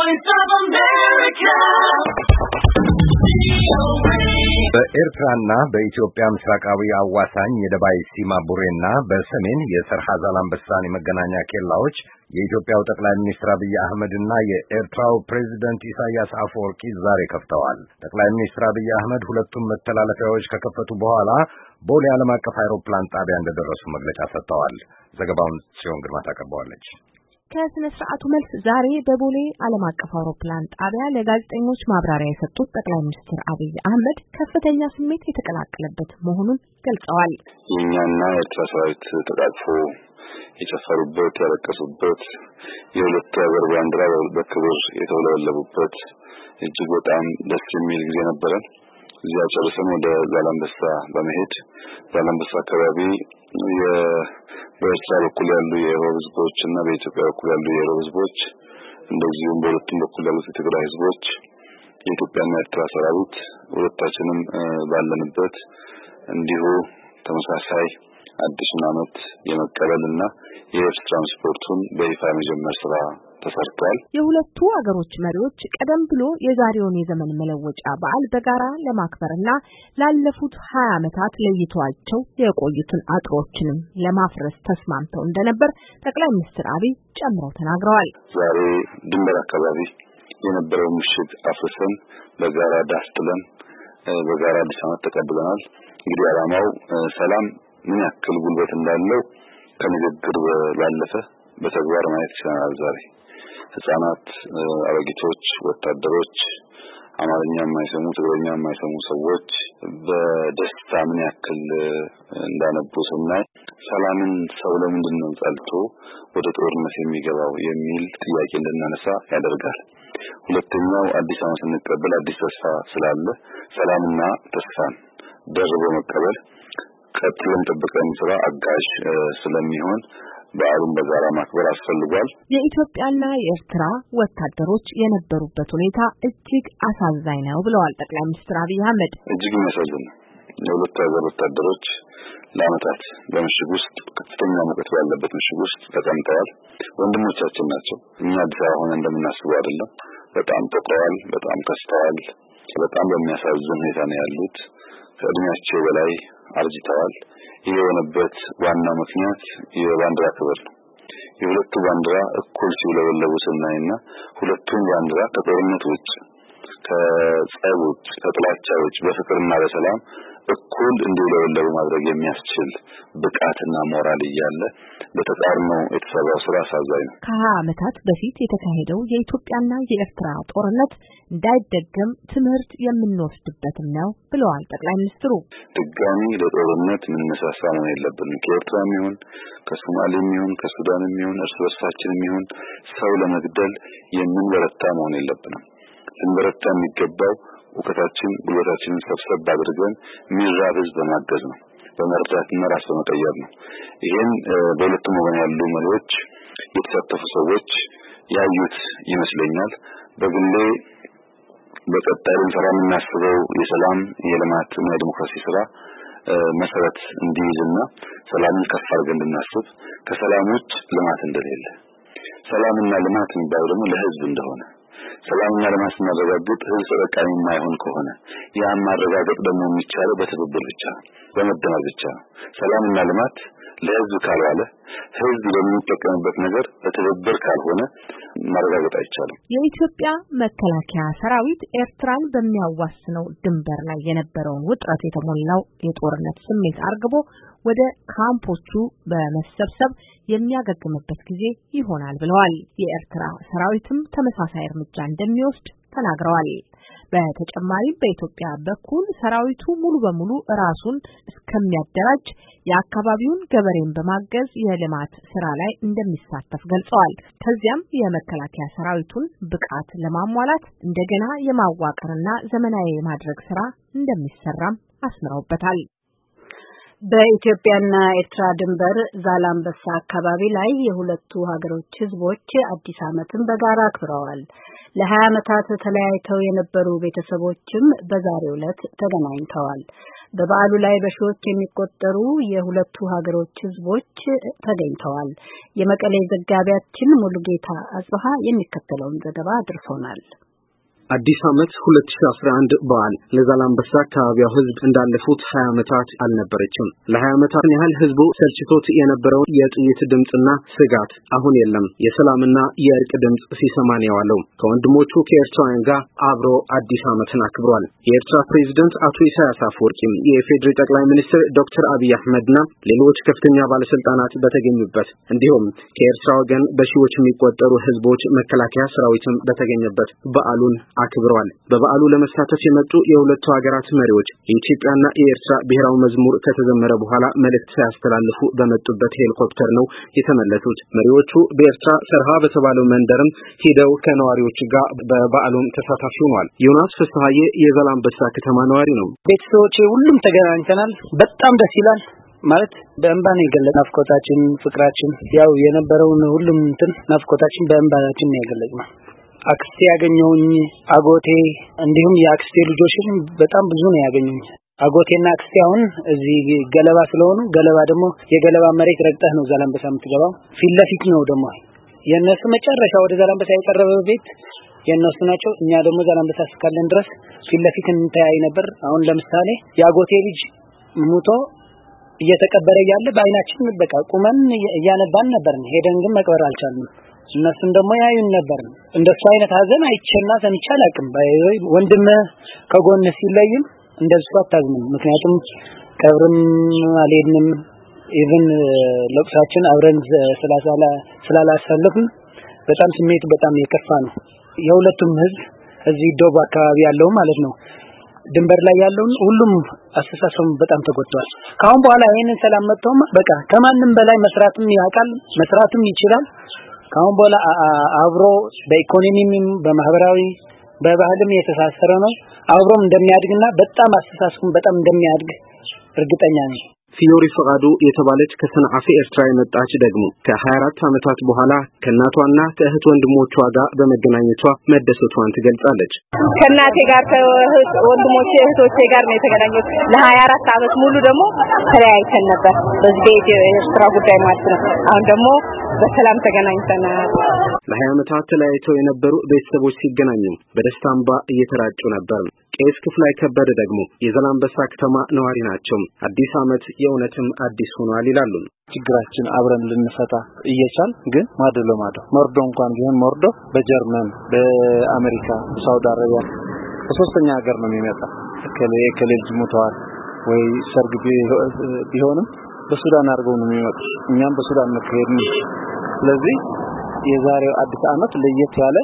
Voice of America. በኤርትራና በኢትዮጵያ ምስራቃዊ አዋሳኝ የደባይ ሲማ ቡሬና በሰሜን የሰርሃ ዛላምበሳን የመገናኛ ኬላዎች የኢትዮጵያው ጠቅላይ ሚኒስትር አብይ አህመድና የኤርትራው ፕሬዝዳንት ኢሳያስ አፈወርቂ ዛሬ ከፍተዋል። ጠቅላይ ሚኒስትር አብይ አህመድ ሁለቱም መተላለፊያዎች ከከፈቱ በኋላ ቦሌ ዓለም አቀፍ አውሮፕላን ጣቢያ እንደደረሱ መግለጫ ሰጥተዋል። ዘገባውን ጽዮን ግርማ ታቀርበዋለች። ከስነ ስርዓቱ መልስ ዛሬ በቦሌ ዓለም አቀፍ አውሮፕላን ጣቢያ ለጋዜጠኞች ማብራሪያ የሰጡት ጠቅላይ ሚኒስትር አብይ አህመድ ከፍተኛ ስሜት የተቀላቀለበት መሆኑን ገልጸዋል። የኛና የኤርትራ ሰራዊት ተቃቅፎ የጨፈሩበት ያለቀሱበት የሁለቱ ሀገር ባንዲራ በክብር የተውለበለቡበት እጅግ በጣም ደስ የሚል ጊዜ ነበረ። እዚያ ጨርሰን ወደ ዛላምበሳ በመሄድ ዛላምበሳ አካባቢ በኤርትራ በኩል ያሉ የኢሮብ ህዝቦች እና በኢትዮጵያ በኩል ያሉ የኢሮብ ህዝቦች እንደዚሁም በሁለቱም በኩል ያሉት የትግራይ ህዝቦች የኢትዮጵያና የኤርትራ ሰራዊት ሁለታችንም ባለንበት እንዲሁ ተመሳሳይ አዲሱን ዓመት የመቀበልና የኤርትራ ትራንስፖርቱን በይፋ መጀመር ስራ ተሰርቷል። የሁለቱ አገሮች መሪዎች ቀደም ብሎ የዛሬውን የዘመን መለወጫ በዓል በጋራ ለማክበርና ላለፉት 20 ዓመታት ለይተዋቸው የቆዩትን አጥሮችንም ለማፍረስ ተስማምተው እንደነበር ጠቅላይ ሚኒስትር አብይ ጨምረው ተናግረዋል። ዛሬ ድንበር አካባቢ የነበረው ምሽግ አፍርሰን በጋራ ዳስትለን በጋራ አዲስ ዓመት ተቀብለናል። እንግዲህ ዓላማው ሰላም ምን ያክል ጉልበት እንዳለው ከንግግር ባለፈ በተግባር ማየት ይችላል። ዛሬ ህፃናት፣ አሮጊቶች፣ ወታደሮች፣ አማርኛ የማይሰሙ ትግርኛ የማይሰሙ ሰዎች በደስታ ምን ያክል እንዳነቡ ስናይ ሰላምን ሰው ለምንድን ነው ጸልቶ ወደ ጦርነት የሚገባው የሚል ጥያቄ እንድናነሳ ያደርጋል። ሁለተኛው አዲስ ዓመት ስንቀበል አዲስ ተስፋ ስላለ ሰላምና ተስፋን ደርቦ መቀበል ቀጥለን ጠብቀን ስራ አጋዥ ስለሚሆን በዓሉን በጋራ ማክበር አስፈልጓል። የኢትዮጵያና የኤርትራ ወታደሮች የነበሩበት ሁኔታ እጅግ አሳዛኝ ነው ብለዋል ጠቅላይ ሚኒስትር አብይ አህመድ። እጅግ የሚያሳዝን ነው። የሁለቱ ሀገር ወታደሮች ለዓመታት በምሽግ ውስጥ ከፍተኛ ሙቀት ባለበት ምሽግ ውስጥ ተቀምጠዋል። ወንድሞቻችን ናቸው። እኛ አዲስ አበባ ሆነን እንደምናስበው አይደለም። በጣም ተቆራል፣ በጣም ከስተዋል፣ በጣም በሚያሳዝን ሁኔታ ነው ያሉት። ከእድሜያቸው በላይ አርጅተዋል። ይህ የሆነበት ዋና ምክንያት የባንዲራ ክብር ነው። የሁለቱ ባንዲራ እኩል ሲውለበለቡ ስናይና ሁለቱም ባንዲራ ከጦርነት ውጭ ከጸብ ውጭ ከጥላቻ ውጭ በፍቅርና በሰላም እኩል እንዲውለበለቡ ማድረግ የሚያስችል ብቃትና ሞራል እያለ በተቃርኖ የተሰራው ስራ አሳዛኝ ነው። ከ20 ዓመታት በፊት የተካሄደው የኢትዮጵያና የኤርትራ ጦርነት እንዳይደገም ትምህርት የምንወስድበትም ነው ብለዋል ጠቅላይ ሚኒስትሩ። ድጋሚ ለጦርነት ምንነሳሳ መሆን የለብንም። ከኤርትራም ይሁን ከሶማሌም ይሁን ከሱዳንም ይሁን እርስ በርሳችንም ይሁን ሰው ለመግደል የምንበረታ መሆን የለብንም። ልንበረታ የሚገባው እውቀታችን ጉልበታችንን ሰብሰብ አድርገን ሚራብ ህዝብ በማገዝ ነው፣ በመርዳትና ራስ በመቀየር ነው። ይሄን በሁለቱም ወገን ያሉ መሪዎች የተሳተፉ ሰዎች ያዩት ይመስለኛል። በግሌ በቀጣይ ልንሰራ የምናስበው የሰላም የልማትና የዲሞክራሲ ስራ መሰረት እንዲይዝና ሰላምን ከፍ አድርገን እንድናስብ ከሰላም ውጭ ልማት እንደሌለ ሰላምና ልማት የሚባለው ደግሞ ለህዝብ እንደሆነ ሰላምና ልማት ማረጋገጥ ህዝብ ተጠቃሚ የማይሆን ከሆነ ያን ማረጋገጥ ደግሞ የሚቻለው በትብብር ብቻ በመደመር ብቻ ነው። ሰላምና ልማት ለህዝብ ካልዋለ ህዝብ በሚጠቀምበት ነገር በትብብር ካልሆነ ማረጋገጥ አይቻልም። የኢትዮጵያ መከላከያ ሰራዊት ኤርትራን በሚያዋስነው ድንበር ላይ የነበረውን ውጥረት የተሞላው የጦርነት ስሜት አርግቦ ወደ ካምፖቹ በመሰብሰብ የሚያገግምበት ጊዜ ይሆናል ብለዋል። የኤርትራ ሰራዊትም ተመሳሳይ እርምጃ እንደሚወስድ ተናግረዋል። በተጨማሪም በኢትዮጵያ በኩል ሰራዊቱ ሙሉ በሙሉ ራሱን እስከሚያደራጅ የአካባቢውን ገበሬን በማገዝ የልማት ስራ ላይ እንደሚሳተፍ ገልጸዋል። ከዚያም የመከላከያ ሰራዊቱን ብቃት ለማሟላት እንደገና የማዋቀርና ዘመናዊ የማድረግ ስራ እንደሚሰራም አስምረውበታል። በኢትዮጵያና ኤርትራ ድንበር ዛላምበሳ አካባቢ ላይ የሁለቱ ሀገሮች ህዝቦች አዲስ ዓመትን በጋራ አክብረዋል። ለ20 ዓመታት ተለያይተው የነበሩ ቤተሰቦችም በዛሬው ዕለት ተገናኝተዋል። በበዓሉ ላይ በሺዎች የሚቆጠሩ የሁለቱ ሀገሮች ህዝቦች ተገኝተዋል። የመቀሌ ዘጋቢያችን ሙሉጌታ አጽብሃ የሚከተለውን ዘገባ አድርሶናል። አዲስ ዓመት 2011 በዓል ለዛላምበሳ አካባቢው ህዝብ እንዳለፉት 20 ዓመታት አልነበረችም። ለ20 ዓመታት ያህል ህዝቡ ሰልችቶት የነበረው የጥይት ድምጽና ስጋት አሁን የለም። የሰላምና የእርቅ ድምጽ ሲሰማ ነው ያለው። ከወንድሞቹ ከኤርትራውያን ጋር አብሮ አዲስ ዓመትን አክብሯል። የኤርትራ ፕሬዝዳንት አቶ ኢሳያስ አፈወርቂ፣ የፌዴራል ጠቅላይ ሚኒስትር ዶክተር አብይ አህመድና ሌሎች ከፍተኛ ባለስልጣናት በተገኙበት እንዲሁም ከኤርትራ ወገን በሺዎች የሚቆጠሩ ህዝቦች መከላከያ ሰራዊትም በተገኘበት በዓሉን አክብረዋል። በበዓሉ ለመሳተፍ የመጡ የሁለቱ ሀገራት መሪዎች የኢትዮጵያና የኤርትራ ብሔራዊ መዝሙር ከተዘመረ በኋላ መልእክት ሲያስተላልፉ በመጡበት ሄሊኮፕተር ነው የተመለሱት። መሪዎቹ በኤርትራ ሰርሃ በተባለው መንደርም ሄደው ከነዋሪዎች ጋር በበዓሉም ተሳታፊ ሆነዋል። ዮናስ ፍስሐዬ የዛላምበሳ ከተማ ነዋሪ ነው። ቤተሰቦቼ ሁሉም ተገናኝተናል። በጣም ደስ ይላል። ማለት በእንባ ነው የገለጽነው ናፍቆታችን፣ ፍቅራችን ያው የነበረውን ሁሉም ናፍቆታችን በእንባችን ነው የገለጽነው። አክስቴ ያገኘውኝ አጎቴ እንዲሁም የአክስቴ ልጆችም በጣም ብዙ ነው ያገኙኝ። አጎቴና አክስቴ አሁን እዚህ ገለባ ስለሆኑ ገለባ ደግሞ የገለባ መሬት ረግጠህ ነው ዛላምበሳ የምትገባው። ፊት ለፊት ነው ደግሞ የነሱ መጨረሻ ወደ ዛላምበሳ የቀረበው ቤት የነሱ ናቸው። እኛ ደግሞ ዛላምበሳ እስካለን ድረስ ፊት ለፊት እንተያይ ነበር። አሁን ለምሳሌ የአጎቴ ልጅ ሞቶ እየተቀበረ ያለ በአይናችን በቃ ቁመን እያነባን ነበር። ሄደን ግን መቅበር አልቻልንም። እነሱም ደግሞ ያዩን ነበር። እንደሱ አይነት ሀዘን አይቼና ሰምቼ አላውቅም። ወንድም ከጎን ሲለይም እንደሱ አታዝንም። ምክንያቱም ቀብርም አልሄድንም። ኢቭን ለቅሳችን አብረን ስላላሳለፍን በጣም ስሜቱ በጣም የከፋ ነው። የሁለቱም ህዝብ እዚህ ዶብ አካባቢ ያለው ማለት ነው ድንበር ላይ ያለው ሁሉም አስተሳሰቡ በጣም ተጎድቷል። ካሁን በኋላ ይሄንን ሰላም መጥቶም በቃ ከማንም በላይ መስራትም ያውቃል፣ መስራትም ይችላል። ካሁን በኋላ አብሮ በኢኮኖሚም በማህበራዊ በባህልም የተሳሰረ ነው። አብሮም እንደሚያድግና በጣም አስተሳሰቡም በጣም እንደሚያድግ እርግጠኛ ነኝ። ፊዮሪ ፈቃዱ የተባለች ከሰንዓፈ ኤርትራ የመጣች ደግሞ ከ24 ዓመታት በኋላ ከእናቷና ከእህት ወንድሞቿ ጋር በመገናኘቷ መደሰቷን ትገልጻለች። ከእናቴ ጋር ከወንድሞቼ እህቶቼ ጋር ነው የተገናኘሁት። ለ24 ዓመት ሙሉ ደግሞ ተለያይተን ነበር በዚህ የኤርትራ ጉዳይ ማለት ነው። አሁን ደግሞ በሰላም ተገናኝተናል። ለ20 ዓመታት ተለያይተው የነበሩ ቤተሰቦች ሲገናኙ በደስታ እንባ እየተራጩ ነበር። ቄስ ክፍላይ ከበደ ደግሞ የዛላምበሳ ከተማ ነዋሪ ናቸው። አዲስ ዓመት የእውነትም አዲስ ሆኗል ይላሉ። ችግራችን አብረን ልንፈታ እየቻል ግን ማዶ ለማዶ መርዶ እንኳን ቢሆን መርዶ በጀርመን፣ በአሜሪካ፣ በሳውዲ አረቢያ በሶስተኛ ሀገር ነው የሚመጣ። ከሌጅ ሞተዋል ወይ ሰርግ ቢሆንም በሱዳን አድርገው ነው የሚመጡ። እኛም በሱዳን መከሄድን። ስለዚህ የዛሬው አዲስ ዓመት ለየት ያለ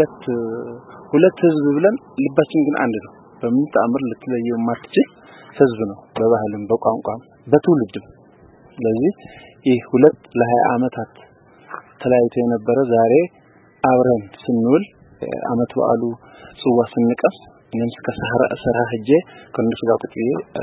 ሁለት ህዝብ ብለን ልባችን ግን አንድ ነው። በምን ተአምር ልትለየው ማትችል ህዝብ ነው፣ በባህልም በቋንቋም በትውልድም። ስለዚህ ይህ ሁለት ለ20 ዓመታት ተለያይቶ የነበረ ዛሬ አብረን ስንውል ዓመት በዓሉ ጽዋ ስንቀስ እኔም ከሰራ ሄጄ ከነሱ ጋር ቁጭ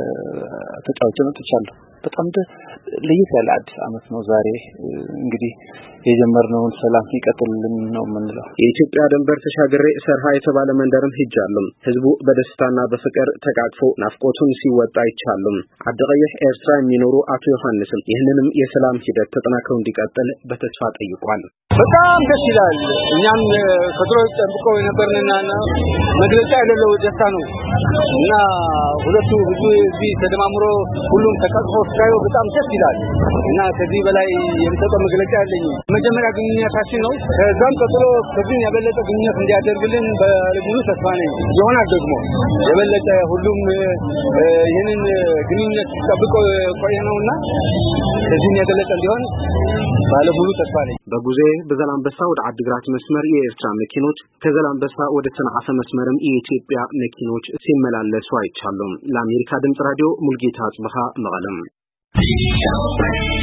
ተጫውተን ተቻለሁ። በጣም ለየት ያለ አዲስ ዓመት ነው ዛሬ። እንግዲህ የጀመርነውን ሰላም ይቀጥልልን ነው የምንለው። የኢትዮጵያ ድንበር ተሻግሬ ሰርሃ የተባለ መንደርም ሄጃለሁ። ህዝቡ በደስታና በፍቅር ተቃቅፎ ናፍቆቱን ሲወጣ ይቻላል። አድቀይህ ኤርትራ የሚኖሩ አቶ ዮሐንስም ይህንንም የሰላም ሂደት ተጠናክሮ እንዲቀጥል በተስፋ ጠይቋል። በጣም ደስ ይላል። እኛም ከድሮ ጠብቀው የነበርንና መግለጫ ያለው ደስታ ነው እና ሁለቱ ህዝብ እዚህ ተደማምሮ ሁሉም ተቃቅፎ ሲያዩ በጣም ደስ ይላል እና ከዚህ በላይ የምሰጠው መግለጫ ያለኝ መጀመሪያ ግንኙነታችን ነው። ከዛም ቀጥሎ ከዚህ የበለጠ ግንኙነት እንዲያደርግልን በልዩ ተስፋ ነኝ። ይሆናል ደግሞ የበለጠ ሁሉም ይህንን ግንኙነት ጠብቀው ቆየነውና ከዚህ የበለጠ እንዲሆን ባለሙሉ ተስፋ ነኝ። በጉዜ በዛላምበሳ ወደ አድግራት መስመር የኤርትራ መኪኖች ከዛላምበሳ ወደ ሰንዓፈ መስመርም የኢትዮጵያ መኪኖች ሲመላለሱ አይቻሉም። ለአሜሪካ ድምጽ ራዲዮ ሙልጌታ አጽብሃ መቀለም